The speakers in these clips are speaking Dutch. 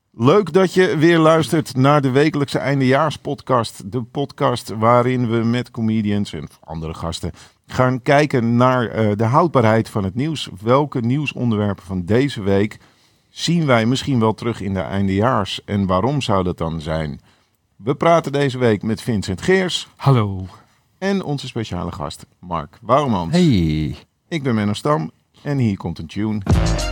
Leuk dat je weer luistert naar de wekelijkse eindejaarspodcast. De podcast waarin we met comedians en andere gasten gaan kijken naar de houdbaarheid van het nieuws. Welke nieuwsonderwerpen van deze week zien wij misschien wel terug in de eindejaars en waarom zou dat dan zijn? We praten deze week met Vincent Geers. Hallo. En onze speciale gast Mark Wouwmans. Hey. Ik ben Menno Stam en hier komt een tune.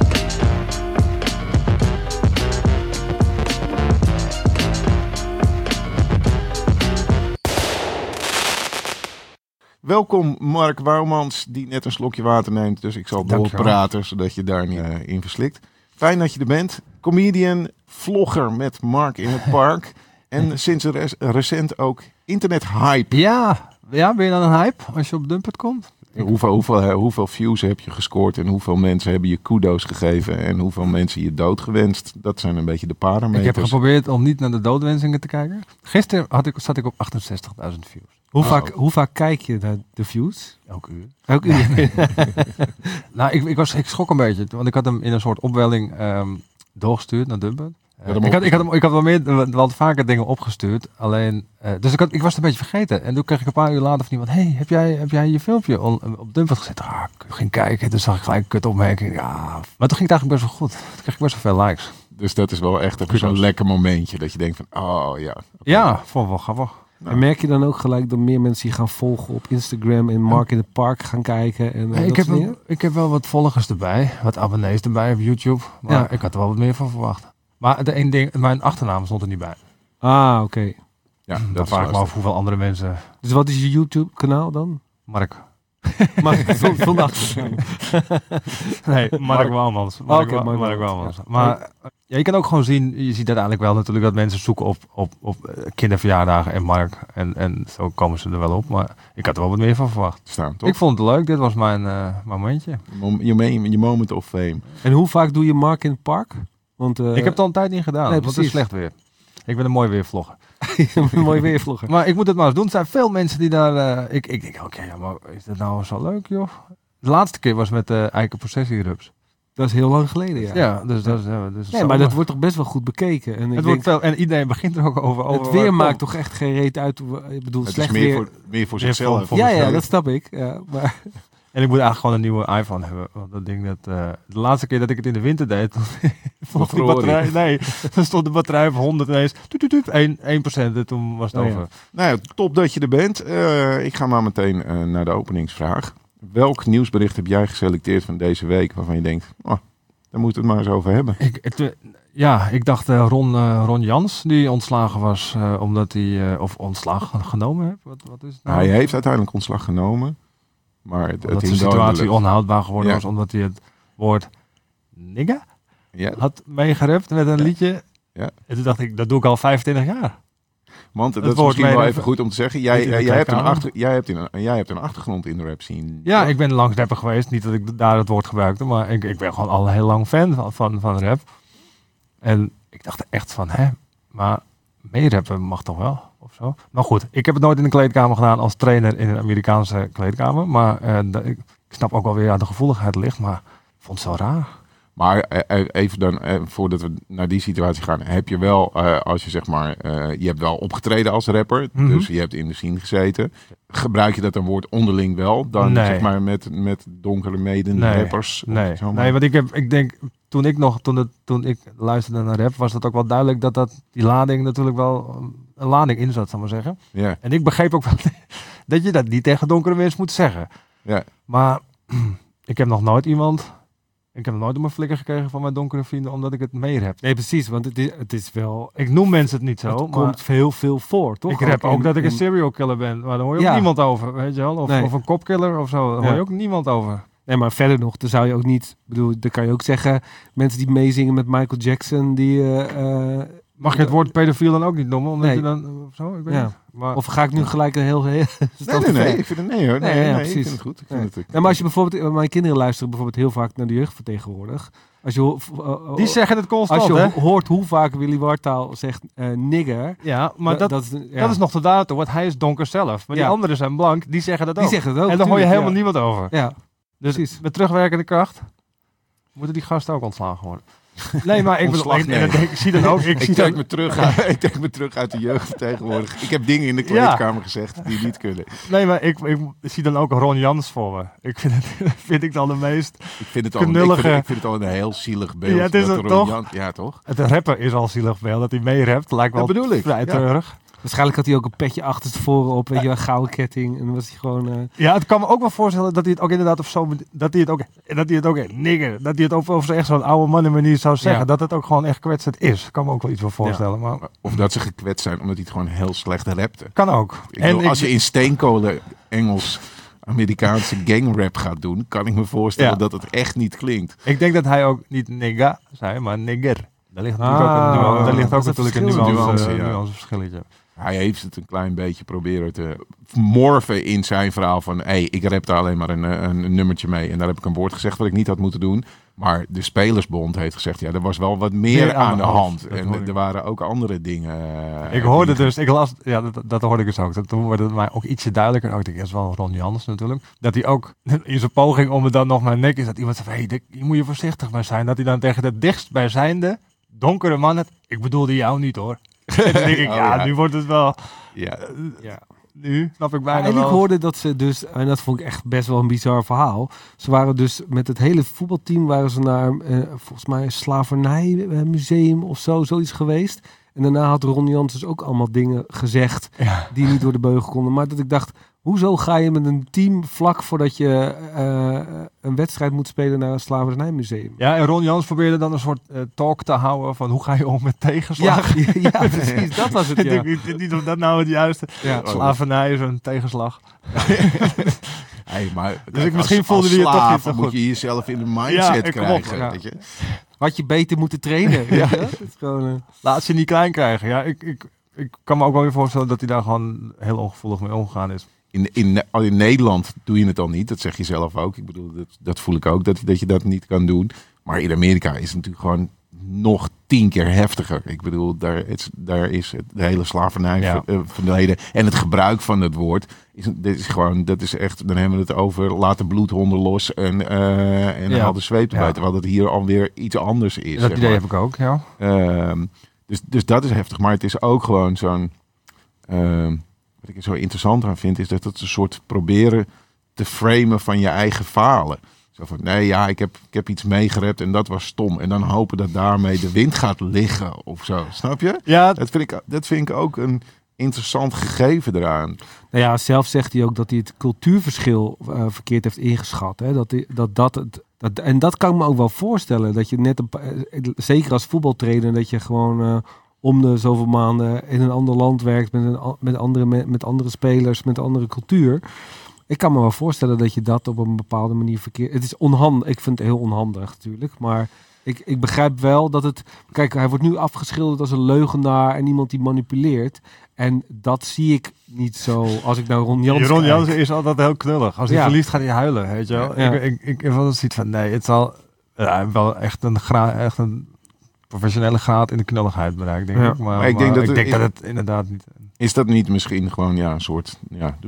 Welkom Mark Wouwmans, die net een slokje water neemt. Dus ik zal doorpraten, zodat je daar niet in verslikt. Fijn dat je er bent. Comedian, vlogger met Mark in het Park. En sinds recent ook internethype. Ja, ben je dan een hype als je op Dumpert komt? Hoeveel views heb je gescoord en hoeveel mensen hebben je kudo's gegeven en hoeveel mensen je doodgewenst? Dat zijn een beetje de parameters. Ik heb geprobeerd om niet naar de doodwensingen te kijken. Gisteren zat ik op 68.000 views. Hoe vaak kijk je naar de views? Elk uur. Elk uur? Nou, ik schrok een beetje, want ik had hem in een soort opwelling doorgestuurd naar Dumpert. Ik had wel vaker dingen opgestuurd, alleen... dus ik was het een beetje vergeten. En toen kreeg ik een paar uur later van iemand... Hey, heb jij je filmpje op Dumpert gezet? Ik ging kijken, toen zag ik gelijk een kutopmerking. Ja. Maar toen ging het eigenlijk best wel goed. Toen kreeg ik best wel veel likes. Dus dat is wel echt even zo'n lekker momentje. Dat je denkt van, oh ja. Okay. Ja, vond ik wel grappig. Nou. En merk je dan ook gelijk dat meer mensen je gaan volgen op Instagram en Mark in het Park gaan kijken? En, ik heb wel wat volgers erbij, wat abonnees erbij op YouTube. Maar ik had er wel wat meer van verwacht. Maar mijn achternaam stond er niet bij. Ah, oké. Ja, dat vraag ik me af hoeveel andere mensen... Dus wat is je YouTube kanaal dan? Mark. Mark zonder achternaam. Nee, Mark Wouwmans. Mark Wouwmans. Maar je kan ook gewoon zien, je ziet uiteindelijk wel natuurlijk dat mensen zoeken op kinderverjaardagen en Mark. En zo komen ze er wel op. Maar ik had er wel wat meer van verwacht. Toch? Ik vond het leuk, dit was mijn momentje. Je moment of fame. En hoe vaak doe je Mark in het Park? Want, ik heb het al een tijd niet gedaan, want het is slecht weer. Ik ben een mooi weervlogger. Een mooi weervlogger. Maar ik moet het maar eens doen. Er zijn veel mensen die daar... Ik denk, oké, maar is dat nou zo leuk, joh? De laatste keer was met de eikenprocessierups. Dat is heel lang geleden, ja. Ja, dus dat is... Nee, maar dat wordt toch best wel goed bekeken. En en iedereen begint er ook over. Het weer maakt toch echt geen reet uit. Ik bedoel, het slecht is meer voor zichzelf. Ja, dat snap ik. Ja, maar... En ik moet eigenlijk gewoon een nieuwe iPhone hebben. Want dat ding dat... de laatste keer dat ik het in de winter deed... stond die batterij... Nee, dan stond de batterij op 100 ineens... 1% en toen was het over. Ja. Nou ja, top dat je er bent. Ik ga maar meteen naar de openingsvraag. Welk nieuwsbericht heb jij geselecteerd van deze week... waarvan je denkt... daar moeten we het maar eens over hebben. Ik dacht Ron Jans... die ontslagen was omdat hij... of ontslag genomen heeft. Wat is het nou? Hij heeft uiteindelijk ontslag genomen... Maar dat de situatie onhoudbaar geworden was, omdat hij het woord nigga had meegerapt met een liedje. Ja. En toen dacht ik, dat doe ik al 25 jaar. Want dat is misschien wel even goed om te zeggen. Jij hebt een achtergrond in de rap scene. Ja, ik ben langs rapper geweest. Niet dat ik daar het woord gebruikte, maar ik ben gewoon al heel lang fan van rap. En ik dacht echt van, maar meerappen mag toch wel? Of zo. Maar goed, ik heb het nooit in een kleedkamer gedaan als trainer in een Amerikaanse kleedkamer. Maar ik snap ook wel weer aan de gevoeligheid ligt, maar ik vond het zo raar. Maar even dan, voordat we naar die situatie gaan, heb je wel, als je zeg maar, je hebt wel opgetreden als rapper, dus je hebt in de scene gezeten. Gebruik je dat een woord onderling wel, dan zeg maar met donkere rappers? Nee, want ik denk, toen ik luisterde naar rap, was dat ook wel duidelijk dat die lading natuurlijk wel een lading in zat, zal ik maar zeggen. Yeah. En ik begreep ook wel dat je dat niet tegen donkere mensen moet zeggen. Yeah. Maar ik heb nog nooit op mijn flikker gekregen van mijn donkere vrienden, omdat ik het meer heb. Nee, precies, want het is wel... Ik noem mensen het niet zo, het komt heel veel voor, toch? Ik rap ook dat ik een serial killer ben, maar daar hoor je ook niemand over, weet je wel? Of een kopkiller of zo, daar hoor je ook niemand over. Nee, maar verder nog, dan zou je ook niet... dan kan je ook zeggen, mensen die meezingen met Michael Jackson, die... Mag je het woord pedofiel dan ook niet noemen? Omdat je dan... Of zo, ik weet niet. Maar, of ga ik nu gelijk een heel... Nee, ik vind het hoor. Nee, ik vind het goed. Maar als je bijvoorbeeld... Mijn kinderen luisteren bijvoorbeeld heel vaak naar de jeugdvertegenwoordiger. Die zeggen het constant, als je hoort hoe vaak Willy Wartaal zegt nigger. Ja, maar dat is nog te datum, want hij is donker zelf. Maar die anderen zijn blank, die zeggen dat ook. En daar hoor je helemaal niemand over. Ja, dus met terugwerkende kracht moeten die gasten ook ontslagen worden. Nee, maar ik bedoel, ik zie dan ook... Ik trek me terug uit de jeugd tegenwoordig. Ik heb dingen in de kleedkamer gezegd die niet kunnen. Nee, maar ik zie dan ook Ron Jans voor me. Ik vind ik dan de meest knullige... Ik vind het al een heel zielig beeld. Ja, het is het toch? Ja, toch? Het rappen is al een zielig beeld. Dat hij meerapt lijkt wel vrij treurig. Waarschijnlijk had hij ook een petje achterstevoren op, weet je, een gouden ketting. En dan was hij gewoon... Ja, het kan me ook wel voorstellen dat hij het ook inderdaad of zo... Dat hij het ook nigger. Dat hij het over echt zo'n oude mannen manier zou zeggen. Ja. Dat het ook gewoon echt kwetsend is. Ik kan me ook wel iets voor voorstellen. Ja. Maar... Of dat ze gekwetst zijn omdat hij het gewoon heel slecht rapte. Kan ook. Als je in steenkolen Engels... Amerikaanse gangrap gaat doen, kan ik me voorstellen dat het echt niet klinkt. Ik denk dat hij ook niet nigga zei, maar nigger. Daar ligt natuurlijk een nuance verschilletje. Hij heeft het een klein beetje proberen te morfen in zijn verhaal van... ik rapte alleen maar een nummertje mee. En daar heb ik een woord gezegd wat ik niet had moeten doen. Maar de Spelersbond heeft gezegd... er was wel wat meer aan de hand. En er waren ook andere dingen. Ik hoorde dus... Ik las... Ja, dat hoorde ik dus ook. Toen wordt het mij ook ietsje duidelijker. Ook, dat is wel Ron Jans natuurlijk. Dat hij ook in zijn poging om het dan nog maar nek is... Dat iemand zegt... hier moet je voorzichtig mee zijn. Dat hij dan tegen de dichtstbijzijnde... donkere man het... Ik bedoelde jou niet hoor. En dan denk ik, nu wordt het wel... Ja. Nu snap ik bijna wel. En ik hoorde dat ze dus... En dat vond ik echt best wel een bizar verhaal. Ze waren dus met het hele voetbalteam... waren ze naar volgens mij een slavernijmuseum of zoiets geweest. En daarna had Ron Jans dus ook allemaal dingen gezegd... die niet door de beugel konden. Maar dat ik dacht... Hoezo ga je met een team vlak voordat je een wedstrijd moet spelen naar een slavernijmuseum? Ja, en Ron Jans probeerde dan een soort talk te houden van hoe ga je om met tegenslag? Ja, precies, dat was het, ja. Ik weet niet of dat nou het juiste... Slavernij is een tegenslag. Maar dus misschien voelde hij het toch niet zo goed. Moet je jezelf in de mindset krijgen, weet je? Had je beter moeten trainen. Het is gewoon, laat ze niet klein krijgen. Ja, ik kan me ook wel weer voorstellen dat hij daar gewoon heel ongevoelig mee omgegaan is. In Nederland doe je het al niet. Dat zeg je zelf ook. Ik bedoel, dat voel ik ook, dat je dat niet kan doen. Maar in Amerika is het natuurlijk gewoon nog 10 keer heftiger. Ik bedoel, daar is de hele slavernij verleden. En het gebruik van het woord, dat is echt, dan hebben we het over laat de bloedhonden los en haal de zweep erbij. Terwijl het hier alweer iets anders is. Dat idee heb ik ook, ja. Dus dat is heftig. Maar het is ook gewoon zo'n... wat ik er zo interessant aan vind, is dat het een soort proberen te framen van je eigen falen. Zo van, ik heb iets meegerept en dat was stom. En dan hopen dat daarmee de wind gaat liggen of zo. Snap je? Ja. Dat vind ik ook een interessant gegeven eraan. Nou ja, zelf zegt hij ook dat hij het cultuurverschil verkeerd heeft ingeschat. Hè? En dat kan ik me ook wel voorstellen. Dat je net, zeker als voetbaltrainer, dat je gewoon... om de zoveel maanden in een ander land werkt met andere spelers, met een andere cultuur. Ik kan me wel voorstellen dat je dat op een bepaalde manier verkeerd... Het is onhandig. Ik vind het heel onhandig natuurlijk, maar ik begrijp wel dat het... Kijk, hij wordt nu afgeschilderd als een leugenaar en iemand die manipuleert. En dat zie ik niet zo als ik naar Ron Jans Ron Jans is altijd heel knullig. Als hij verliest gaat hij huilen, weet je wel. Ja. Ik heb wel zoiets van, het zal wel echt een professionele graad in de knulligheid bereikt, denk ik. Maar ik denk dat het inderdaad niet... Is dat niet misschien gewoon een soort...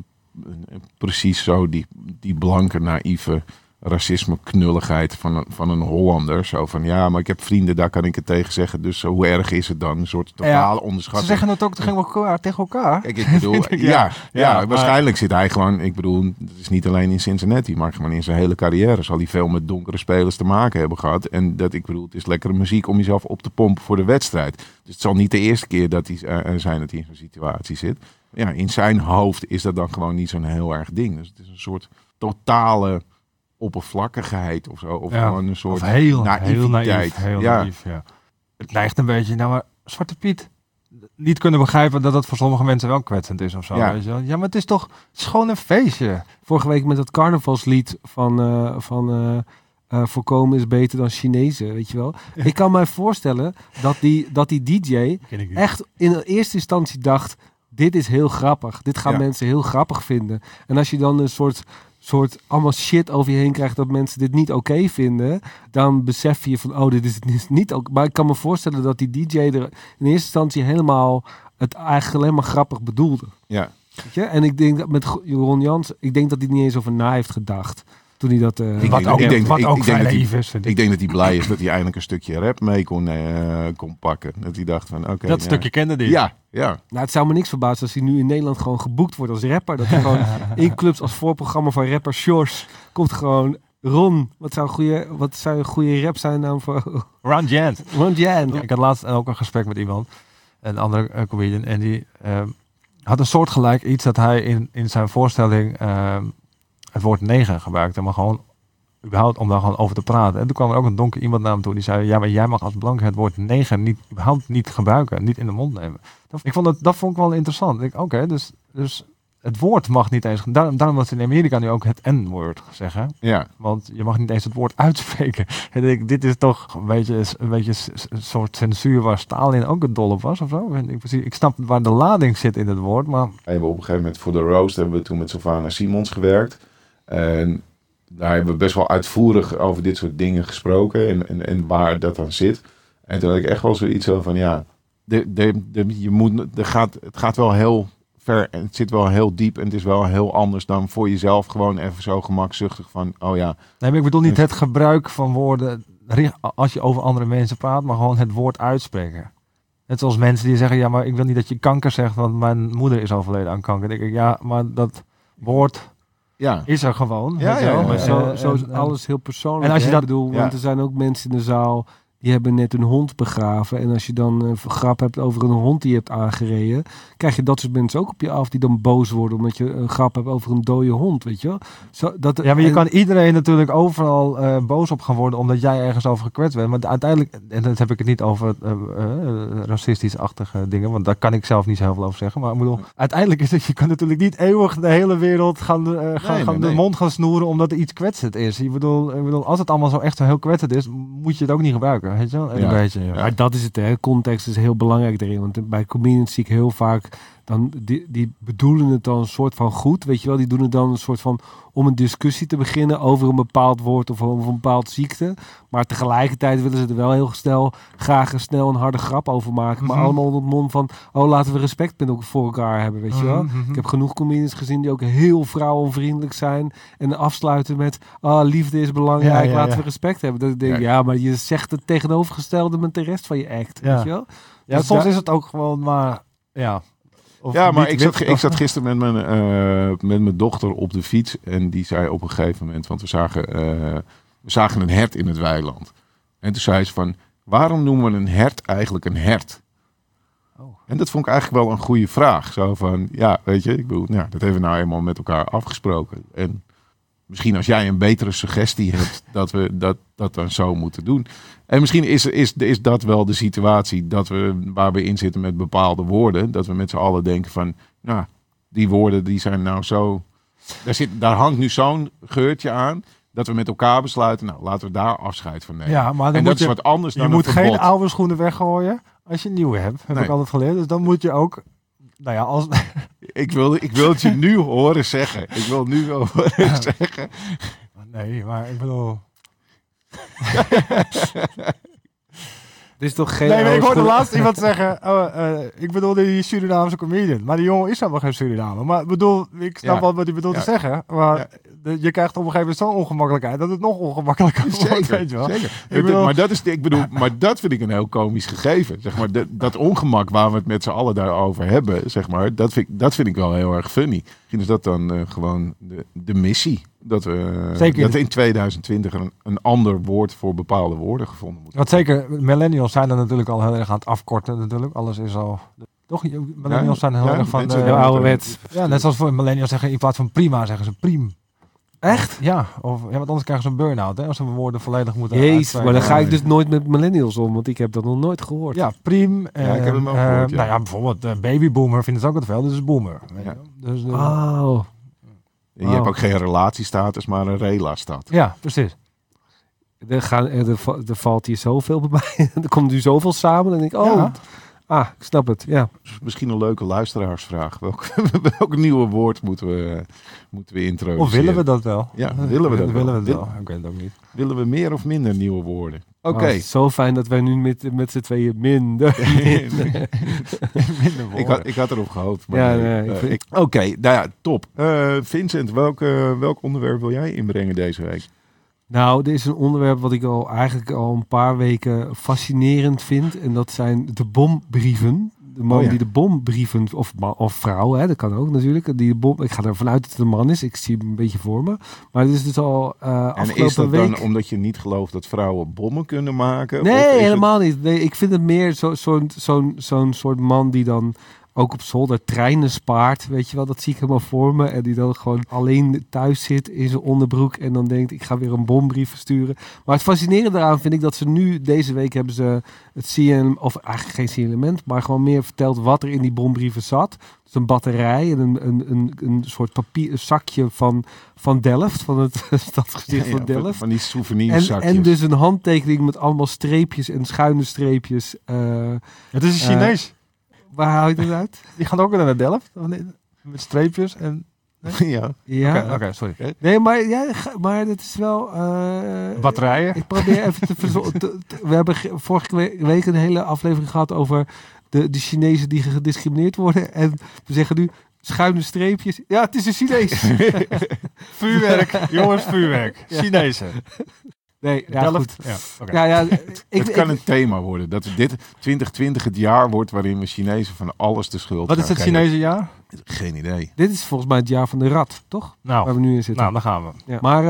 precies zo die blanke, naïeve racisme knulligheid van een Hollander. Zo van, maar ik heb vrienden, daar kan ik het tegen zeggen. Dus hoe erg is het dan? Een soort totale onderschatting. Ze zeggen het ook tegen elkaar. Kijk, ik bedoel, waarschijnlijk zit hij gewoon... Ik bedoel, het is niet alleen in Cincinnati, maar gewoon in zijn hele carrière zal hij veel met donkere spelers te maken hebben gehad. En het is lekkere muziek om jezelf op te pompen voor de wedstrijd. Dus het zal niet de eerste keer dat hij zijn dat hij in zo'n situatie zit. Ja, in zijn hoofd is dat dan gewoon niet zo'n heel erg ding. Dus het is een soort totale oppervlakkigheid of zo. Of gewoon een soort naïviteit. Heel naïef, ja. Het neigt een beetje naar Zwarte Piet. Niet kunnen begrijpen dat het voor sommige mensen wel kwetsend is of zo. Ja, weet je wel? Maar het is toch gewoon een feestje. Vorige week met dat carnavalslied van voorkomen is beter dan Chinezen, weet je wel. Ik kan mij voorstellen dat die DJ echt in eerste instantie dacht... Dit is heel grappig. Dit gaan mensen heel grappig vinden. En als je dan een soort allemaal shit over je heen krijgt dat mensen dit niet oké vinden, dan besef je van, dit is niet oké. Maar ik kan me voorstellen dat die DJ er in eerste instantie helemaal het eigenlijk alleen maar grappig bedoelde. Ja. Weet je? En ik denk dat met Ron Jans, ik denk dat hij niet eens over na heeft gedacht. Toen hij dat... Ik denk dat hij blij is dat hij eindelijk een stukje rap mee kon pakken. Dat hij dacht van oké. Dat stukje kende hij. Ja. Nou, het zou me niks verbazen als hij nu in Nederland gewoon geboekt wordt als rapper. Dat hij gewoon in clubs als voorprogramma van rapper Shores komt gewoon... Ron, wat zou een goede rap zijn dan voor... Ron Jant. Ik had laatst ook een gesprek met iemand, een andere comedian, en die had een soortgelijk iets dat hij in zijn voorstelling het woord neger gebruikte, maar gewoon überhaupt om daar gewoon over te praten. En toen kwam er ook een donker iemand naar hem toe die zei, ja, maar jij mag als blanke het woord neger überhaupt niet gebruiken, niet in de mond nemen. Dat vond ik wel interessant. Oké, dus het woord mag niet eens... Daarom was in Amerika nu ook het N-woord zeggen. Ja. Want je mag niet eens het woord uitspreken. En dit is toch een beetje een soort censuur waar Stalin ook het dol op was of zo. Ik snap waar de lading zit in het woord, maar... We hebben op een gegeven moment voor de roast hebben we toen met Sylvana Simons gewerkt. En daar hebben we best wel uitvoerig over dit soort dingen gesproken en waar dat dan zit. En toen had ik echt wel zoiets van, ja... Het gaat wel heel... En het zit wel heel diep en het is wel heel anders dan voor jezelf gewoon even zo gemakzuchtig van, oh ja. Nee, maar ik bedoel niet het gebruik van woorden als je over andere mensen praat, maar gewoon het woord uitspreken. Net zoals mensen die zeggen, ja, maar ik wil niet dat je kanker zegt, want mijn moeder is overleden aan kanker. Dan denk ik, ja, maar dat woord is er gewoon. Ja. Maar zo is alles heel persoonlijk. En als je dat bedoelt, want er zijn ook mensen in de zaal... Die hebben net een hond begraven. En als je dan een grap hebt over een hond die je hebt aangereden... krijg je dat soort mensen ook op je af die dan boos worden... omdat je een grap hebt over een dode hond, weet je wel? Maar je kan iedereen natuurlijk overal boos op gaan worden... omdat jij ergens over gekwetst bent. Maar uiteindelijk, en dan heb ik het niet over racistisch-achtige dingen... want daar kan ik zelf niet zo heel veel over zeggen. Maar ik bedoel, uiteindelijk is het... je kan natuurlijk niet eeuwig de hele wereld de mond gaan snoeren... omdat er iets kwetsend is. Ik bedoel, als het allemaal zo echt zo heel kwetsend is... moet je het ook niet gebruiken. Weet je wel? Een beetje, ja. Maar dat is het, hè. Context is heel belangrijk erin. Want bij comedians zie ik heel vaak... dan die bedoelen het dan een soort van goed. Weet je wel, die doen het dan een soort van... om een discussie te beginnen over een bepaald woord... of over een bepaald ziekte. Maar tegelijkertijd willen ze er wel heel graag een harde grap over maken. Maar allemaal onder het mond van... oh, laten we respect voor elkaar hebben, weet je wel. Ik heb genoeg comedians gezien die ook heel vrouwenvriendelijk zijn... en afsluiten met... liefde is belangrijk, laten we respect hebben. Dat ik denk, maar je zegt het tegenovergestelde met de rest van je act, weet je wel. Ja, dus soms is het ook gewoon maar... maar ik zat gisteren met mijn dochter op de fiets... en die zei op een gegeven moment... want we zagen een hert in het weiland. En toen zei ze van... waarom noemen we een hert eigenlijk een hert? Oh. En dat vond ik eigenlijk wel een goede vraag. Zo van, ja, weet je... ik bedoel, dat hebben we nou eenmaal met elkaar afgesproken. En misschien als jij een betere suggestie hebt... dat we dat dan zo moeten doen... En misschien is dat wel de situatie waar we in zitten met bepaalde woorden. Dat we met z'n allen denken van, nou, die woorden die zijn nou zo... Daar hangt nu zo'n geurtje aan, dat we met elkaar besluiten, nou, laten we daar afscheid van nemen. Ja, maar en dat is wat anders dan je moet geen oude schoenen weggooien als je nieuwe hebt. Heb ik altijd geleerd. Dus dan moet je ook... Nou ja, als... Ik wil het je nu horen zeggen. Ik wil nu wel horen zeggen. Nee, maar ik bedoel... Dit is toch geen... Nee, maar ik hoorde laatst iemand zeggen... ik bedoel die Surinaamse comedian. Maar die jongen is helemaal geen Surinamer. Maar ik snap wel wat hij bedoelt te zeggen. Maar je krijgt op een gegeven moment zo'n ongemakkelijkheid... dat het nog ongemakkelijker wordt, weet je wel. Zeker. Maar dat vind ik een heel komisch gegeven. Zeg maar, dat ongemak waar we het met z'n allen daarover hebben... Zeg maar, dat vind ik wel heel erg funny. Misschien is dat dan gewoon de missie... Dat we in 2020 een ander woord voor bepaalde woorden gevonden moet worden. Want zeker, millennials zijn er natuurlijk al heel erg aan het afkorten natuurlijk. Alles is al... Toch? Millennials zijn heel erg van de ouderwets. Ja, net zoals voor millennials zeggen, in plaats van prima zeggen ze priem. Echt? Ja, want anders krijgen ze een burn-out, hè, als ze woorden volledig moeten uitspreken. Maar dan ga ik dus nooit met millennials om, want ik heb dat nog nooit gehoord. Ja, priem. Ik heb hem ook gehoord. Nou ja, bijvoorbeeld babyboomer vinden ze ook het veel, dus is boomer. Ja. Dus, je hebt ook geen relatiestatus, maar een rela-status. Ja, precies. Er valt hier zoveel bij mij. Er komt nu zoveel samen. En denk ik, Ah, ik snap het, ja. Misschien een leuke luisteraarsvraag. Welk nieuwe woord moeten we introduceren? Of willen we dat wel? Ja, willen we dat willen wel? we het wel? Ik weet het ook niet. Willen we meer of minder nieuwe woorden? Oké. Zo fijn dat wij nu met z'n tweeën minder woorden. Ik had erop gehoopt. Maar Oké, nou ja, top. Vincent, welk onderwerp wil jij inbrengen deze week? Nou, dit is een onderwerp wat ik eigenlijk al een paar weken fascinerend vind. En dat zijn de bombrieven. De man die de bombrieven, of vrouw, hè, dat kan ook natuurlijk. Ik ga ervan uit dat het een man is. Ik zie hem een beetje voor me. Maar het is dus al afgelopen week... En is dat dan omdat je niet gelooft dat vrouwen bommen kunnen maken? Nee, helemaal niet. Nee, ik vind het meer zo'n soort man die dan ook op zolder treinen spaart, weet je wel, dat zie ik helemaal voor me. En die dan gewoon alleen thuis zit in zijn onderbroek en dan denkt, ik ga weer een bombrief versturen. Maar het fascinerende daaraan vind ik dat ze nu, deze week hebben ze het of eigenlijk geen signalement, maar gewoon meer verteld wat er in die bombrieven zat. Dus een batterij en een soort papier, een zakje van Delft, van het stadsgezicht van Delft. Van die souvenirzakjes. En dus een handtekening met allemaal streepjes en schuine streepjes. Het is een Chinees. Waar hou je dat uit? Die gaan ook naar Delft. Met streepjes en... Nee? Ja. Oké, sorry. Nee, maar dat is wel... batterijen. Ik probeer even we hebben vorige week een hele aflevering gehad over de Chinezen die gediscrimineerd worden. En we zeggen nu schuine streepjes. Ja, het is een Chinees. Vuurwerk. Jongens, vuurwerk. Ja. Chinezen. Nee, ja, goed. Ja, okay. Het kan een thema worden. Dat dit 2020 het jaar wordt waarin we Chinezen van alles de schuld Wat is het Chinese jaar? Geen idee. Dit is volgens mij het jaar van de rat, toch? Nou, waar we nu in zitten. Nou, daar gaan we. Ja. Maar,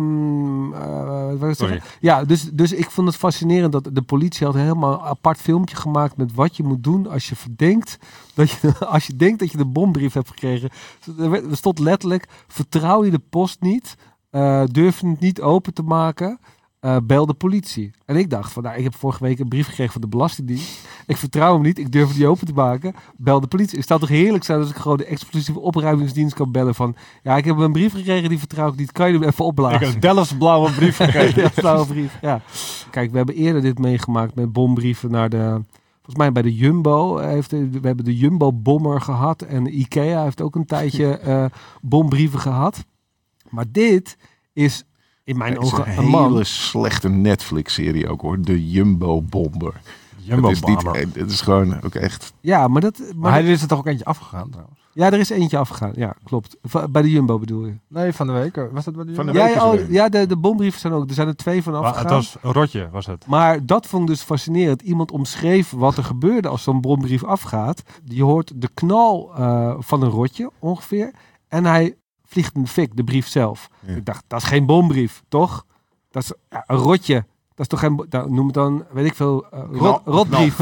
ja, dus ik vond het fascinerend dat de politie had helemaal een apart filmpje gemaakt met wat je moet doen als je verdenkt als je denkt dat je de bombrief hebt gekregen. Er stond letterlijk, vertrouw je de post niet, durf je het niet open te maken, bel de politie. En ik dacht van, ik heb vorige week een brief gekregen van de Belastingdienst. Ik vertrouw hem niet, ik durf het niet open te maken. Bel de politie. Het zou toch heerlijk zijn als ik gewoon de explosieve opruimingsdienst kan bellen van, ja, ik heb een brief gekregen, die vertrouw ik niet. Kan je hem even opblazen? Ik heb een Delfts blauwe brief gekregen. Delfts blauwe brief, ja. Kijk, we hebben eerder dit meegemaakt met bombrieven naar volgens mij bij de Jumbo. We hebben de Jumbo-bommer gehad. En Ikea heeft ook een tijdje bombrieven gehad. Maar dit is in mijn ogen een hele slechte Netflix-serie ook hoor. De Jumbo-bomber. Het is gewoon ook echt... Ja, maar hij is er toch ook eentje afgegaan trouwens? Ja, er is eentje afgegaan. Ja, klopt. Bij de Jumbo bedoel je? Nee, van de week. Was dat bij de Jumbo? De bombrieven zijn ook. Er zijn er 2 van afgegaan. Het was een rotje, was het. Maar dat vond ik dus fascinerend. Iemand omschreef wat er gebeurde als zo'n bombrief afgaat. Je hoort de knal van een rotje ongeveer. En hij vliegt in de fik, de brief zelf. Ja. Ik dacht, dat is geen bombrief, toch? Dat is een rotje. Dat is toch geen... noem het dan, weet ik veel, rotbrief.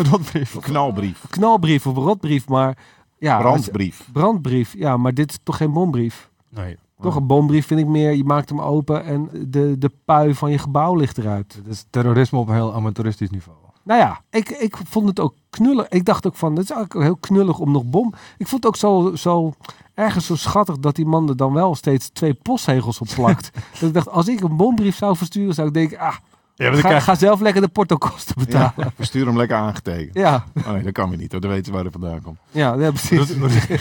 Knalbrief of rotbrief, maar... Ja, brandbrief, ja, maar dit is toch geen bombrief? Nee. Toch een bombrief vind ik meer, je maakt hem open en de pui van je gebouw ligt eruit. Het is terrorisme op een heel amateuristisch niveau. Nou ja, ik vond het ook knullig. Ik dacht ook van, het is eigenlijk heel knullig om nog bom... Ik vond het ook zo ergens zo schattig dat die man er dan wel steeds 2 postzegels op plakt. Dat ik dacht, als ik een bombrief zou versturen, zou ik denken... ga zelf lekker de portokosten betalen. Ja, verstuur hem lekker aangetekend. Ja. Oh nee, dat kan weer niet. Dan weten ze waar hij vandaan komt. Ja, precies.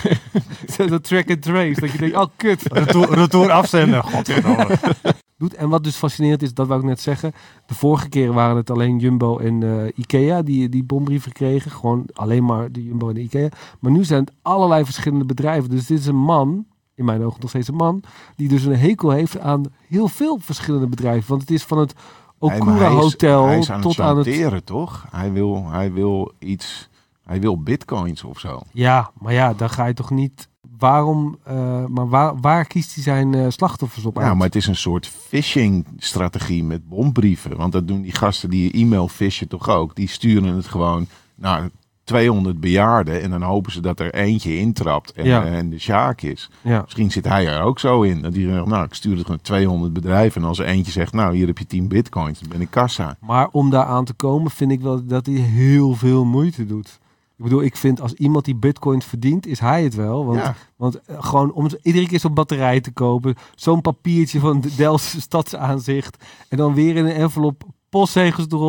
Dat track and trace. Dat je denkt, oh kut. Retour afzenden. Godverdomme. En wat dus fascinerend is, dat wou ik net zeggen. De vorige keren waren het alleen Jumbo en Ikea die bombrieven kregen. Gewoon alleen maar de Jumbo en de Ikea. Maar nu zijn het allerlei verschillende bedrijven. Dus dit is een man, in mijn ogen nog steeds een man, die dus een hekel heeft aan heel veel verschillende bedrijven. Want het is van het Okura Hotel hij is aan tot het aan het... toch? Hij wil iets... Hij wil bitcoins of zo. Ja, maar ja, dan ga je toch niet... Waarom... waar kiest hij zijn slachtoffers op uit? Ja, maar het is een soort phishing-strategie met bombrieven. Want dat doen die gasten die e-mail fishen toch ook. Die sturen het gewoon naar 200 bejaarden. En dan hopen ze dat er eentje intrapt en de sjaak is. Ja. Misschien zit hij er ook zo in. Dat hij zegt, ik stuur het gewoon 200 bedrijven. En als er eentje zegt, hier heb je 10 bitcoins. Dan ben ik kassa. Maar om daar aan te komen vind ik wel dat hij heel veel moeite doet. Ik bedoel, ik vind als iemand die bitcoin verdient, is hij het wel. Want gewoon om iedere keer zo'n batterij te kopen, zo'n papiertje van de Delftse stadsaanzicht en dan weer in een envelop postzegels erop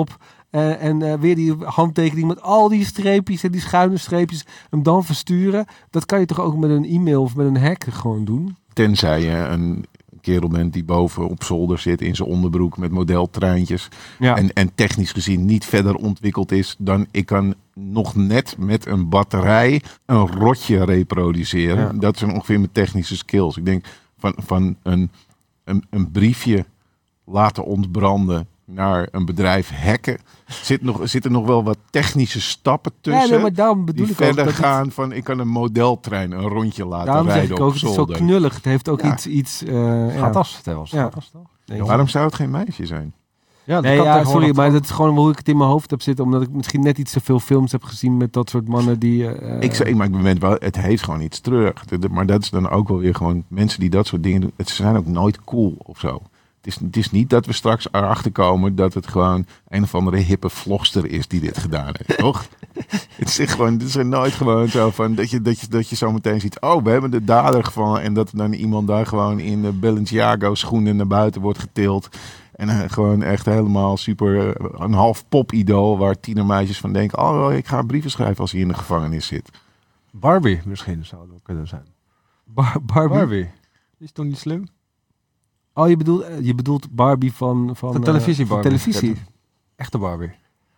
En weer die handtekening met al die streepjes en die schuine streepjes. Hem dan versturen. Dat kan je toch ook met een e-mail of met een hack gewoon doen? Tenzij je een kerel bent die boven op zolder zit in zijn onderbroek met modeltreintjes. Ja. En technisch gezien niet verder ontwikkeld is dan ik kan nog net met een batterij een rotje reproduceren. Ja. Dat zijn ongeveer mijn technische skills. Ik denk van een briefje laten ontbranden naar een bedrijf hacken. Zitten nog wel wat technische stappen tussen. Ja, nee, maar daarom bedoel die ik ook verder dat gaan van ik kan een modeltrein een rondje laten daarom zeg rijden ik ook, op het is zo zolder. knullig. Het heeft ook iets Gattas, het was Ja. gattas, toch? Nee, Waarom zou het geen meisje zijn? Ja, dat Nee, kan ja, tegenwoordig sorry, maar toch? dat is gewoon hoe ik het in mijn hoofd heb zitten. Omdat ik misschien net iets te veel films heb gezien met dat soort mannen die... Maar ik ben wel, het heeft gewoon iets terug. Maar dat is dan ook wel weer gewoon mensen die dat soort dingen doen. Ze zijn ook nooit cool of zo. Het is niet dat we straks erachter komen dat het gewoon een of andere hippe vlogster is die dit gedaan heeft, toch? Het is er nooit gewoon zo van dat je zo meteen ziet, oh, we hebben de dader gevangen en dat er dan iemand daar gewoon in de Balenciaga schoenen naar buiten wordt getild. En gewoon echt helemaal super, een half popidool waar tienermeisjes van denken, oh, ik ga brieven schrijven als hij in de gevangenis zit. Barbie misschien zou het ook kunnen zijn. Barbie? Die is toch niet slim? Oh, je bedoelt Barbie van De televisie van Barbie. televisie. Echte Barbie.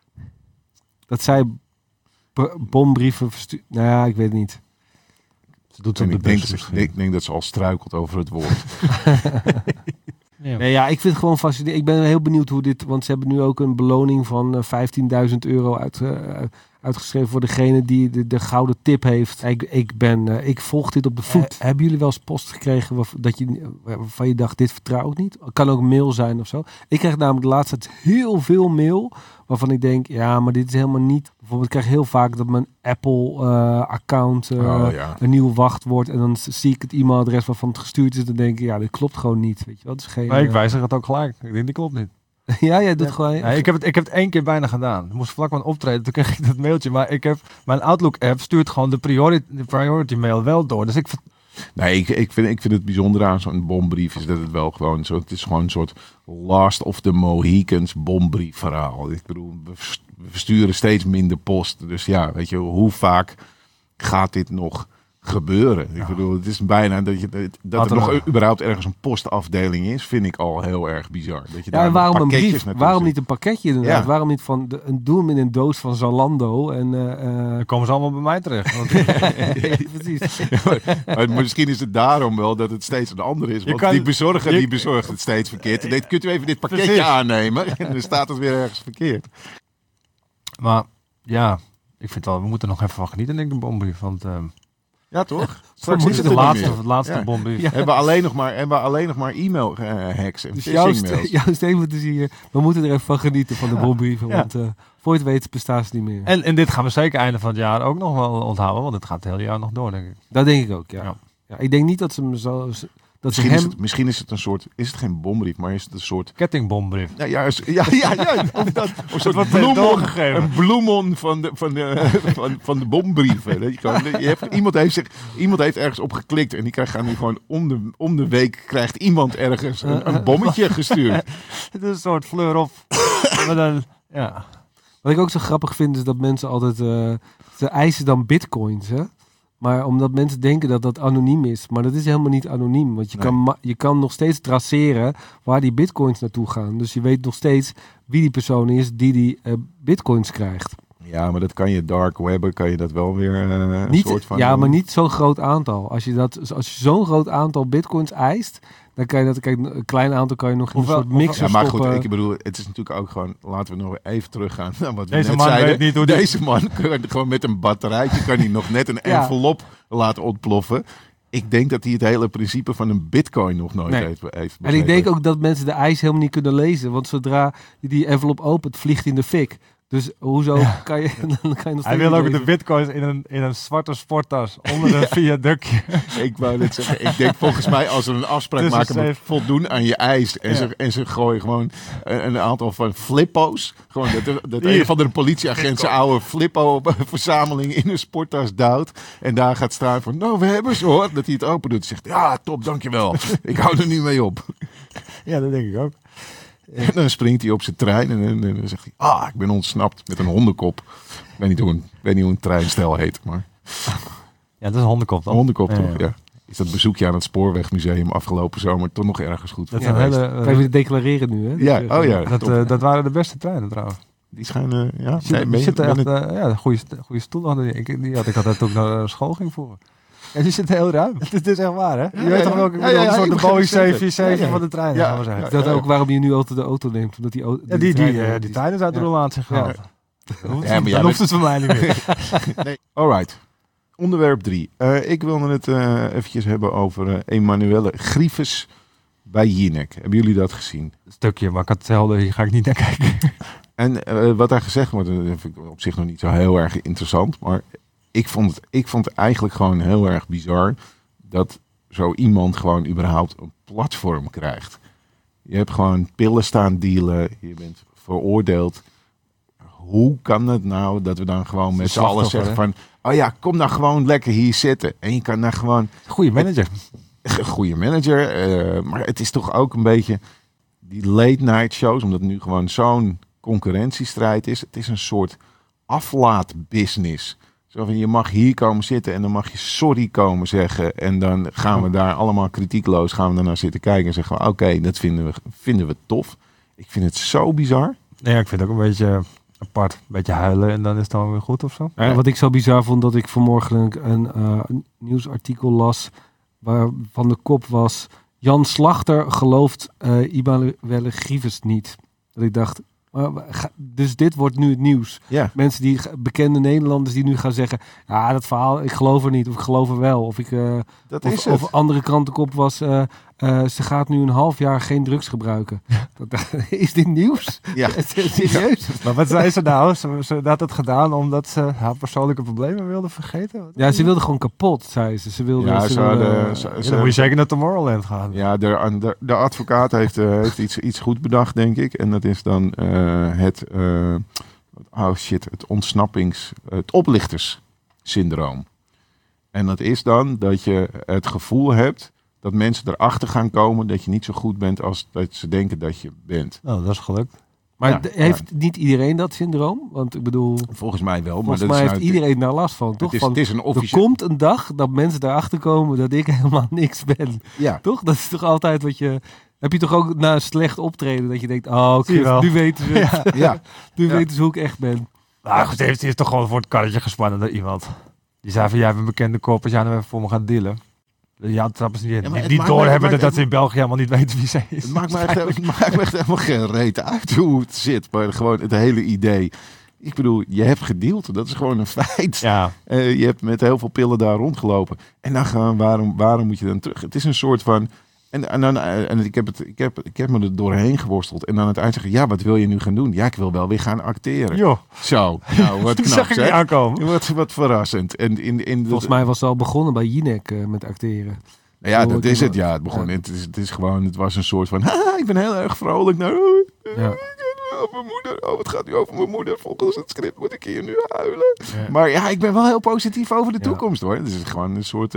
Dat zij bombrieven verstuurt. Nou ja, ik weet het niet. Ze doet En het op de bus misschien. ik denk dat ze al struikelt over het woord. Ja. Nee, ja, ik vind het gewoon fascinerend. Ik ben heel benieuwd hoe dit... Want ze hebben nu ook een beloning van €15.000 uitgeschreven voor degene die de gouden tip heeft. Ik volg dit op de voet. Hebben jullie wel eens post gekregen waarvan je dacht, dit vertrouw ik niet? Kan ook mail zijn of zo. Ik krijg namelijk de laatste tijd heel veel mail waarvan ik denk, ja, maar dit is helemaal niet... Bijvoorbeeld, ik krijg heel vaak dat mijn Apple-account een nieuw wachtwoord en dan zie ik het e-mailadres waarvan het gestuurd is en dan denk ik, ja, dit klopt gewoon niet. Weet je wel? Het is geen, Maar ik wijzig het ook gelijk. Ik denk, die klopt niet. ja, jij doet gewoon... Nee, ik heb het 1 keer bijna gedaan. Ik moest vlak van optreden, toen kreeg ik dat mailtje. Maar mijn Outlook-app stuurt gewoon de priority mail wel door. Dus Nee, ik vind het bijzonder aan zo'n bombrief is dat het wel gewoon zo... Het is gewoon een soort Last of the Mohicans bombrief verhaal. Ik bedoel, we versturen steeds minder post. Dus ja, weet je, hoe vaak gaat dit nog gebeuren? Ja. Ik bedoel, het is bijna dat er nog überhaupt ergens een postafdeling is, vind ik al heel erg bizar. Dat je daar waarom een brief? Waarom zit. niet een pakketje inderdaad? Ja. Waarom niet doe hem in een doos van Zalando en dan komen ze allemaal bij mij terecht. Want precies. maar misschien is het daarom wel dat het steeds een ander is. Want die bezorgt het steeds verkeerd. En denkt, kunt u even dit pakketje aannemen? En dan staat het weer ergens verkeerd. Maar ja, ik vind wel, we moeten er nog even van genieten, denk ik, de bombrief. Want ja, toch? Straks is het de laatste bombrief. Ja. Hebben we alleen nog maar e-mail hacks en Dus phishing-mails. statement is hier, we moeten er even van genieten van de bombrieven. Ja. Want voor je het weet bestaan ze niet meer. En dit gaan we zeker einde van het jaar ook nog wel onthouden. Want het gaat het hele jaar nog door, denk ik. Dat denk ik ook, ja. Ja. Ja, ik denk niet dat ze hem zo... Misschien is het een soort... Is het geen bombrief, maar is het een soort... Kettingbombrief. Ja. Of een soort wordt bloemon, doorgegeven. een bloemon van de bombrieven. Weet je gewoon. Iemand heeft ergens op geklikt en die krijgt nu gewoon om de week krijgt iemand ergens een bommetje gestuurd. Het is een soort fleur of... ja. Wat ik ook zo grappig vind is dat mensen altijd... ze eisen dan bitcoins, hè? Maar omdat mensen denken dat dat anoniem is. Maar dat is helemaal niet anoniem. Want je kan nog steeds traceren waar die bitcoins naartoe gaan. Dus je weet nog steeds wie die persoon is die bitcoins krijgt. Ja, maar dat kan je dark webben, kan je dat wel weer soort van... Ja, maar niet zo'n groot aantal. Als je zo'n groot aantal bitcoins eist... Dan kan je dat, kijk, een klein aantal kan je nog in een soort mixer maar stoppen. goed, ik bedoel, het is natuurlijk ook gewoon, laten we nog even teruggaan naar wat we Deze net man zeiden. weet niet hoe Deze man kan gewoon met een batterijtje, kan hij nog net een envelop laten ontploffen. Ik denk dat hij het hele principe van een bitcoin nog nooit heeft begrepen. En ik denk ook dat mensen de eis helemaal niet kunnen lezen. Want zodra je die envelop opent, vliegt in de fik. Dus hoezo kan je... Dan kan je nog steeds Hij wil ook lezen. de bitcoins in een zwarte sporttas onder een viaductje. Ik wou net zeggen, ik denk volgens mij als er een afspraak Dus maken het moet voldoen aan je eis. En ze gooien gewoon een aantal van flippo's. Gewoon dat een of andere politieagent zijn oude flippo-verzameling in een sporttas duwt. En daar gaat staan van, nou we hebben ze hoor. Dat hij het open doet en zegt, ja top, dankjewel. Ik hou er nu mee op. Ja, dat denk ik ook. En dan springt hij op zijn trein en dan zegt hij... ik ben ontsnapt met een hondenkop. Ik weet niet hoe een treinstel heet, maar... Ja, dat is een hondenkop dan. Hondenkop toch, ja. Is dat bezoekje aan het Spoorwegmuseum afgelopen zomer toch nog ergens goed voor Dat geweest? Kan je declareren nu, hè? Ja, Dat waren de beste treinen trouwens. Die schijnen, ja. Die zitten echt, goede stoel. Die had ik altijd toen ik naar school ging voor. Ja, die zit heel ruim. Het is echt waar, hè? Je weet toch welke soort de Boeing 747 van de trein. Ja, dat ook waarom je nu altijd de auto neemt. Omdat die treinen uit de roulatie gehaald. Maar dan hoeft het voor mij niet meer. Nee. Alright. Onderwerp 3. Ik wilde het eventjes hebben over Emanuele Griefes bij Jinek. Hebben jullie dat gezien? Een stukje, maar ik had hetzelfde. Hier ga ik niet naar kijken. En wat daar gezegd wordt, dat vind ik op zich nog niet zo heel erg interessant. Maar ik vond het eigenlijk gewoon heel erg bizar dat zo iemand gewoon überhaupt een platform krijgt. Je hebt gewoon pillen staan dealen. Je bent veroordeeld. Hoe kan het nou dat we dan gewoon met z'n allen zeggen van... Oh ja, kom nou gewoon lekker hier zitten. En je kan daar gewoon... Goeie manager. Goeie manager. Maar het is toch ook een beetje die late night shows. Omdat het nu gewoon zo'n concurrentiestrijd is. Het is een soort aflaatbusiness. Zo van, je mag hier komen zitten en dan mag je sorry komen zeggen. En dan gaan we daar allemaal kritiekloos gaan we daarnaar zitten kijken. En zeggen we, oké, dat vinden we tof. Ik vind het zo bizar. Ja, ik vind het ook een beetje... apart, een beetje huilen en dan is het dan weer goed of zo. Ja, wat ik zo bizar vond, dat ik vanmorgen een nieuwsartikel las waarvan de kop was: Jan Slachter gelooft Emanuele Griefes niet. Dat ik dacht, dus dit wordt nu het nieuws. Ja. Mensen bekende Nederlanders die nu gaan zeggen, ja, dat verhaal, ik geloof er niet, of ik geloof er wel. Of of andere krantenkop was, ze gaat nu een half jaar geen drugs gebruiken. Is dit nieuws? Ja. Serieus? Ja. Maar wat zei ze nou? Ze had het gedaan omdat ze haar persoonlijke problemen wilde vergeten? Ja, ze wilde gewoon kapot, zei ze. Ze wilde, dan moet je zeker naar Tomorrowland gaan. Ja, de advocaat heeft iets goed bedacht, denk ik. En dat is dan het oplichterssyndroom. En dat is dan dat je het gevoel hebt dat mensen erachter gaan komen dat je niet zo goed bent als dat ze denken dat je bent. Nou, dat is gelukt. Maar heeft niet iedereen dat syndroom? Want ik bedoel... Volgens mij wel. Volgens mij heeft iedereen daar last van, toch? Het is een officieel... Er komt een dag dat mensen erachter komen dat ik helemaal niks ben. Ja. Toch? Dat is toch altijd wat je... Heb je toch ook na een slecht optreden dat je denkt, nu weten ze het. Ja. Nu weten ze hoe ik echt ben. Nou, goed, heeft is toch gewoon voor het karretje gespannen door iemand. Die zei van, jij bent een bekende kop, als jij nou even voor me gaat dealen. Ja, trappen ze niet doorhebben dat ze in België helemaal niet weten wie zij is. Het maakt me echt helemaal geen reet uit hoe het zit. Maar gewoon het hele idee. Ik bedoel, je hebt gedeeld. Dat is gewoon een feit. Ja. Je hebt met heel veel pillen daar rondgelopen. En dan gaan, waarom moet je dan terug? Het is een soort van... En ik heb me er doorheen geworsteld. En dan het uitzeggen, ja, wat wil je nu gaan doen? Ja, ik wil wel weer gaan acteren. Jo. Zo, nou, wat knap, zeg. Aankomen. Wat verrassend. En volgens mij was het al begonnen bij Jinek met acteren. Nou ja, dat is het. Ja, het begon. Ja. Het was een soort van, ik ben heel erg vrolijk. Nou, mijn moeder. Wat gaat nu over mijn moeder? Volgens het script moet ik hier nu huilen. Ja. Maar ja, ik ben wel heel positief over de toekomst, hoor. Het is gewoon een soort...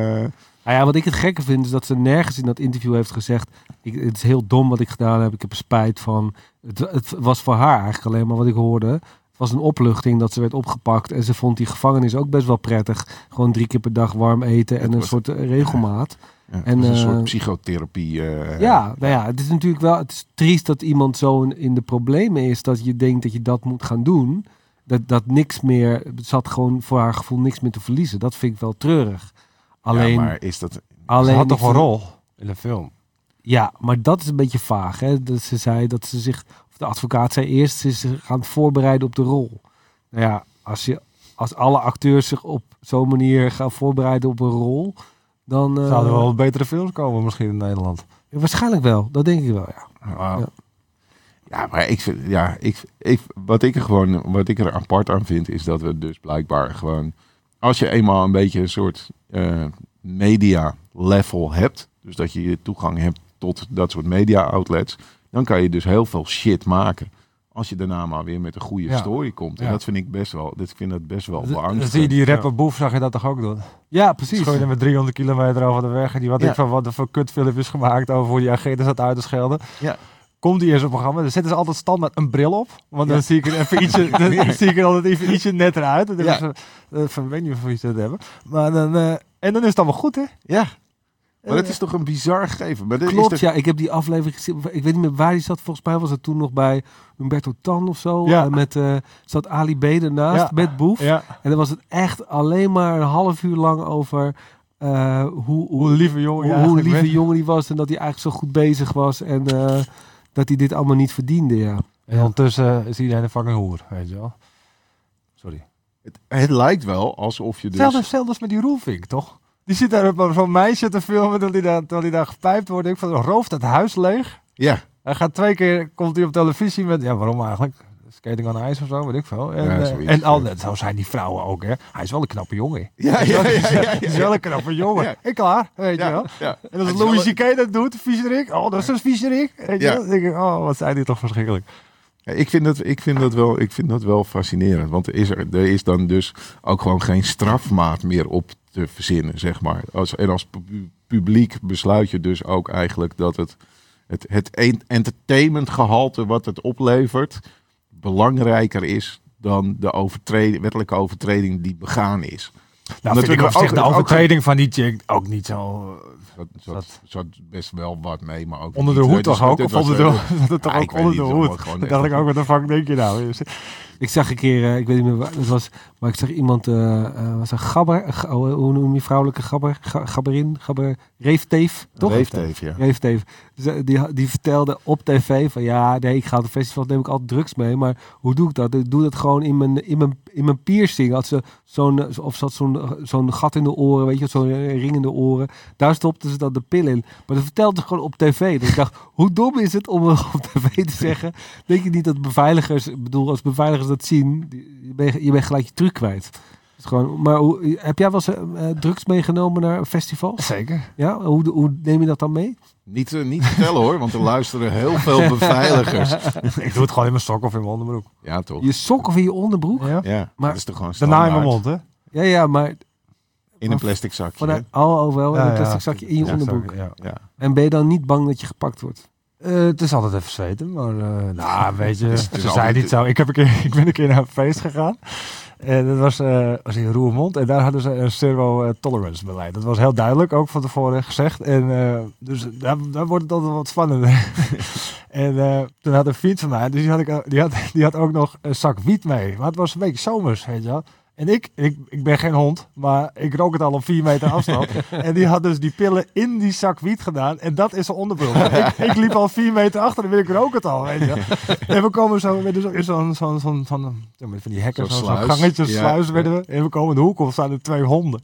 wat ik het gekke vind is dat ze nergens in dat interview heeft gezegd, het is heel dom wat ik gedaan heb, ik heb er spijt van. Het was voor haar eigenlijk alleen maar wat ik hoorde. Het was een opluchting dat ze werd opgepakt en ze vond die gevangenis ook best wel prettig. Gewoon 3 keer per dag warm eten en een soort regelmaat. Ja, en een soort psychotherapie. Het is natuurlijk wel, het is triest dat iemand zo in de problemen is dat je denkt dat je dat moet gaan doen. Dat niks meer, ze had gewoon voor haar gevoel niks meer te verliezen. Dat vind ik wel treurig. Alleen, maar is dat... Ze had toch een rol in de film? Ja, maar dat is een beetje vaag. Hè? Dat ze zei dat ze zich... Of de advocaat zei eerst, ze is gaan voorbereiden op de rol. Nou ja, als alle acteurs zich op zo'n manier gaan voorbereiden op een rol, dan... Zouden er wel betere films komen misschien in Nederland? Ja, waarschijnlijk wel, dat denk ik wel, ja. Wow. Ja, maar wat ik er apart aan vind, is dat we dus blijkbaar gewoon... Als je eenmaal een beetje een soort media level hebt, dus dat je toegang hebt tot dat soort media outlets, dan kan je dus heel veel shit maken. Als je daarna maar weer met een goede story komt. En dat vind ik best wel, beangstigend. Zie je die rapper Boef, zag je dat toch ook doen? Ja, precies. Schoon met 300 kilometer over de weg. En die wat voor kutfilmpjes gemaakt over hoe die agenten zat uit te schelden. Ja. komt hij in zo'n programma. Dan zetten ze altijd standaard een bril op. Want dan zie ik er even ietsje, dan zie ik er altijd even ietsje netter uit. Dan ik weet niet of we iets dat hebben. Maar dan, en dan is het allemaal goed, hè? Ja. Maar dat is toch een bizar gegeven. Maar Klopt, is ja. Ik heb die aflevering gezien. Ik weet niet meer waar die zat. Volgens mij was het toen nog bij Humberto Tan of zo. Ja. Zat Ali B ernaast met Boef. Ja. En dan was het echt alleen maar een half uur lang over hoe lieve jongen die was. En dat hij eigenlijk zo goed bezig was. En dat hij dit allemaal niet verdiende, ja. En ondertussen is iedereen een fucking hoer, weet je wel. Sorry. Het lijkt wel alsof je dus... Hetzelfde als met die Roelvink, toch? Die zit daar op zo'n meisje te filmen terwijl hij daar gepijpt wordt. Ik van, rooft het huis leeg. Ja. Hij gaat 2 keer, komt hij op televisie met, ja, waarom eigenlijk? Skating on ijs of zo, weet ik veel. En zo zijn die vrouwen ook, hè. Hij is wel een knappe jongen. Hij is wel een knappe jongen. Ja. En klaar, weet je wel. Ja. En als Louis C.K. dat doet, viezerik. Oh, dat is een viezerik. Weet je wel. Dan denk ik, oh, wat zijn die toch verschrikkelijk. Ja, ik vind dat wel fascinerend. Want er is dan dus ook gewoon geen strafmaat meer op te verzinnen, zeg maar. Als publiek besluit je dus ook eigenlijk dat het entertainmentgehalte wat het oplevert belangrijker is dan de wettelijke overtreding die begaan is. Nou, vind ik op zich de overtreding van die chick ook niet zo... zat best wel wat mee, maar ook... Onder de hoed toch ook? Of onder de hoed? Dan dacht ik ook, wat de fuck denk je nou? Ik zag een keer, ik weet niet meer waar het was, maar ik zag iemand, was een gabber, hoe noem je vrouwelijke gabberin? Reefteef, toch? Reefteef, ja. Reefteef. Die vertelde op tv van, ja, nee, ik ga op het festival, neem ik altijd drugs mee, maar hoe doe ik dat? Ik doe dat gewoon in mijn piercing. Had ze zo'n gat in de oren, weet je, zo'n ring in de oren. Daar stopten ze dan de pil in. Maar dat vertelde ze gewoon op tv. Dus ik dacht, hoe dom is het om op tv te zeggen? Denk je niet dat beveiligers, ik bedoel, als beveiligers dat zien, je bent gelijk je truc kwijt. Dus gewoon, maar heb jij wel eens drugs meegenomen naar een festival? Zeker. Ja, hoe neem je dat dan mee? Niet vertellen hoor, want er luisteren heel veel beveiligers. Ik doe het gewoon in mijn sok of in mijn onderbroek. Ja, toch? Je sok of in je onderbroek? Ja, maar dat is toch gewoon daarna in mijn mond, hè? Ja, maar... In een plastic zakje. Wel, in een plastic zakje in je onderbroek. Ja. En ben je dan niet bang dat je gepakt wordt? Het is altijd even zweten, maar weet je, ze zei niet zo. Ik ben een keer naar een feest gegaan. En dat was in Roermond. En daar hadden ze een zero tolerance beleid. Dat was heel duidelijk, ook van tevoren gezegd. En dus daar wordt het altijd wat spannender. En toen had een vriend van mij, dus die had ook nog een zak wiet mee. Maar het was een beetje zomers, weet je wel. En ik ben geen hond, maar ik rook het al op 4 meter afstand. En die had dus die pillen in die zak wiet gedaan. En dat is zijn onderbroek. Ik liep al 4 meter achter en ik rook het al, weet je. En we komen zo met van die hekken, zo'n gangetje, sluis werden we. En we komen in de hoek of staan er 2 honden.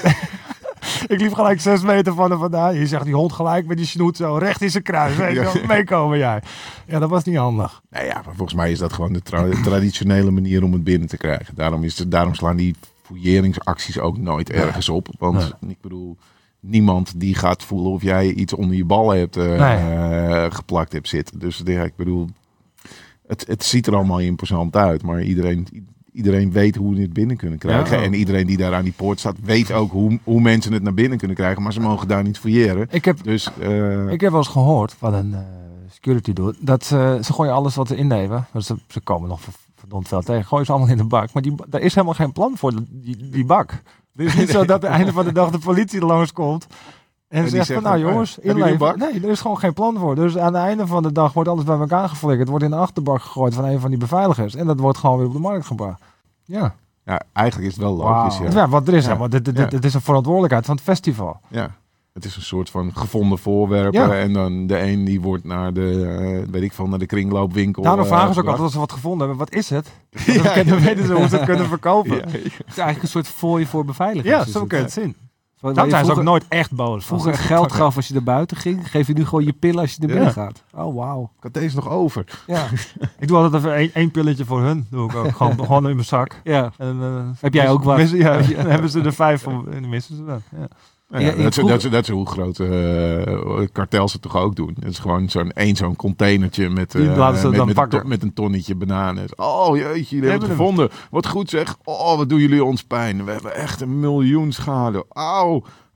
Ik liep gelijk 6 meter van hem vandaan. Je zegt die hond gelijk met die snoet zo recht in zijn kruis. Weet je wel, meekomen jij. Ja, dat was niet handig. Nou ja, maar volgens mij is dat gewoon de traditionele manier om het binnen te krijgen. Daarom slaan die fouilleringsacties ook nooit ergens op. Want ik bedoel, niemand die gaat voelen of jij iets onder je bal hebt geplakt hebt zitten. Dus ik bedoel, het ziet er allemaal imposant uit. Maar iedereen weet hoe we het binnen kunnen krijgen. Ja. En iedereen die daar aan die poort staat, weet ook hoe mensen het naar binnen kunnen krijgen. Maar ze mogen daar niet fouilleren. Ik heb wel eens gehoord van een security dude, dat ze gooien alles wat ze innemen. Ze komen nog verdomd veel tegen. Gooien ze allemaal in de bak. Maar daar is helemaal geen plan voor die bak. Het is niet zo dat aan het einde van de dag de politie er langskomt. En ze zegt van, nou jongens, inleveren. Nee, er is gewoon geen plan voor. Dus aan het einde van de dag wordt alles bij elkaar geflikkerd. Het wordt in de achterbak gegooid van een van die beveiligers. En dat wordt gewoon weer op de markt gebracht. Ja. Ja, eigenlijk is het wel logisch. Wow. Ja, want er is helemaal, dit is een verantwoordelijkheid van het festival. Ja. Het is een soort van gevonden voorwerpen. Ja. En dan de een die wordt naar naar de kringloopwinkel. Daarom vragen ze ook altijd als ze wat gevonden hebben. Wat is het? Dan weten ze hoe ze het kunnen verkopen. Ja. Het is eigenlijk een soort fooi voor beveiligers. Ja, zo kun je het zien. Dat zijn ze ook nooit echt boos. Vroeger geld gaf als je naar buiten ging. Geef je nu gewoon je pillen als je naar binnen gaat. Oh, wauw. Ik had deze nog over. Ja. Ik doe altijd even één pilletje voor hun. Doe ik ook. Gewoon in mijn zak. Ja. En, heb jij ook wat? Dan hebben ze er 5 van en dan missen ze dat. Ja. Dat is hoe grote kartels het toch ook doen. Het is gewoon zo'n containertje met een tonnetje bananen. Oh jeetje, jullie hebben het gevonden. Wat goed zeg. Oh, wat doen jullie ons pijn. We hebben echt 1 miljoen schade. Auw.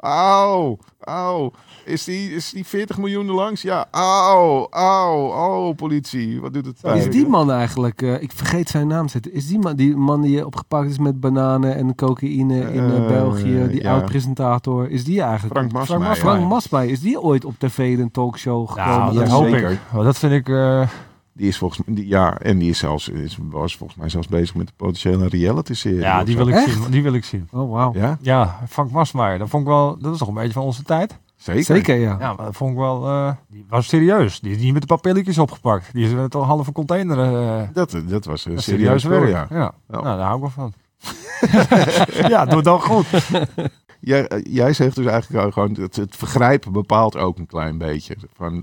Auw. Is die 40 miljoen langs? Ja, auw, politie. Wat doet het pijn? Is die man eigenlijk, ik vergeet zijn naam zitten. Is die man die opgepakt is met bananen en cocaïne in België, die oud-presentator, is die eigenlijk? Frank Masmeijer. Is die ooit op tv in een talkshow gekomen? Dat hoop ik. Dat vind ik... Die is volgens mij, en die was volgens mij zelfs bezig met de potentiële reality-serie. Ja, die wil ik zien. Oh, wauw. Ja, Frank Masmeijer. Dat is toch een beetje van onze tijd? Zeker, ja. Ja, maar dat vond ik wel... die was serieus. Die is niet met de papilletjes opgepakt. Die is met een halve container... dat was serieus werk. Ja. Nou, daar hou ik wel van. Ja, doe het dan goed. Jij zegt dus eigenlijk gewoon... Het vergrijp bepaalt ook een klein beetje.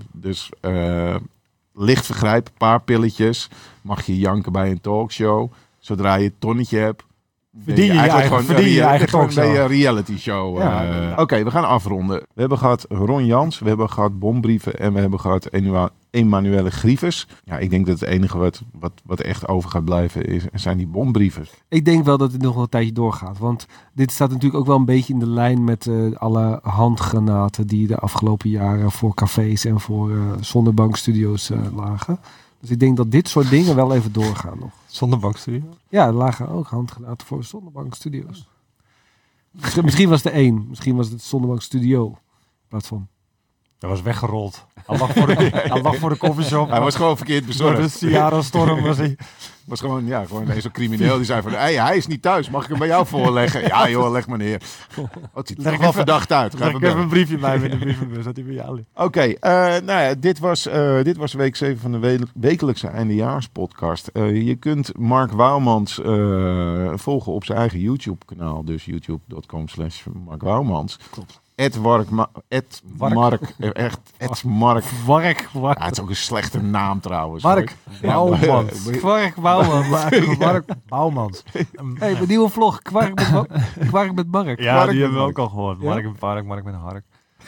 Licht vergrijp, een paar pilletjes. Mag je janken bij een talkshow. Zodra je een tonnetje hebt... Verdien je eigen talkshow. Een reality show. Ja. Oké, we gaan afronden. We hebben gehad Ron Jans, we hebben gehad Bombrieven en we hebben gehad Emanuele Grievers. Ja, ik denk dat het enige wat echt over gaat blijven zijn die bombrieven. Ik denk wel dat het nog wel een tijdje doorgaat. Want dit staat natuurlijk ook wel een beetje in de lijn met alle handgranaten die de afgelopen jaren voor cafés en voor zonnebankstudio's lagen. Dus ik denk dat dit soort dingen wel even doorgaan nog. Zonnebankstudio? Ja, er lagen ook handgranaten voor zonnebankstudio's. Misschien was het Misschien was het zonnebankstudio. In plaats van... Dat was weggerold. Hij lag voor de koffieshop. Hij was gewoon verkeerd bezorgd. Door de Ciara-storm was hij. Was gewoon zo'n crimineel die zei van... hij is niet thuis, mag ik hem bij jou voorleggen? Ja joh, leg maar neer. Het ziet er wel verdacht uit. Ik heb een briefje bij me in de brievenbus dat hij bij jou ligt. Oké, dit was week 7 van de wekelijkse eindejaarspodcast. Je kunt Mark Wouwmans volgen op zijn eigen YouTube-kanaal. Dus youtube.com/Mark Wouwmans. Klopt. Mark. Wark. Ja, het is ook een slechte naam trouwens. Mark Bouwmans. Kwark Bouwmans. Mark Bouwmans. Hey, mijn nieuwe vlog. Kwark met Mark. Ja, Mark die hebben we met ook al gehoord. Ja? Mark met Park, Mark met Hark.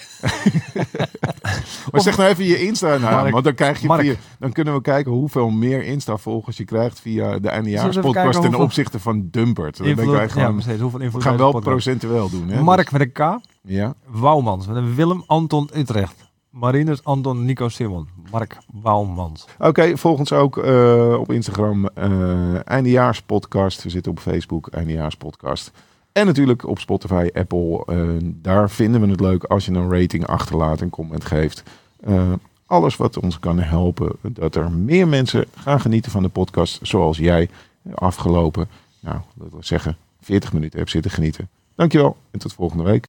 Maar zeg nou even je Insta-naam, want dan krijg je Mark. dan kunnen we kijken hoeveel meer Insta-volgers je krijgt via de eindejaarspodcast ten hoeveel opzichte van Dumpert. Dan denk ik Hoeveel we gaan wel procentueel doen. Hè? Mark met een K. Ja. Wouwmans met een Willem Anton Utrecht. Marinus Anton Nico Simon. Mark Wouwmans. Oké, volg ons ook op Instagram eindejaarspodcast. We zitten op Facebook eindejaarspodcast. En natuurlijk op Spotify, Apple. Daar vinden we het leuk als je een rating achterlaat en comment geeft. Alles wat ons kan helpen. Dat er meer mensen gaan genieten van de podcast. Zoals jij afgelopen, laten we zeggen, 40 minuten hebt zitten genieten. Dankjewel en tot volgende week.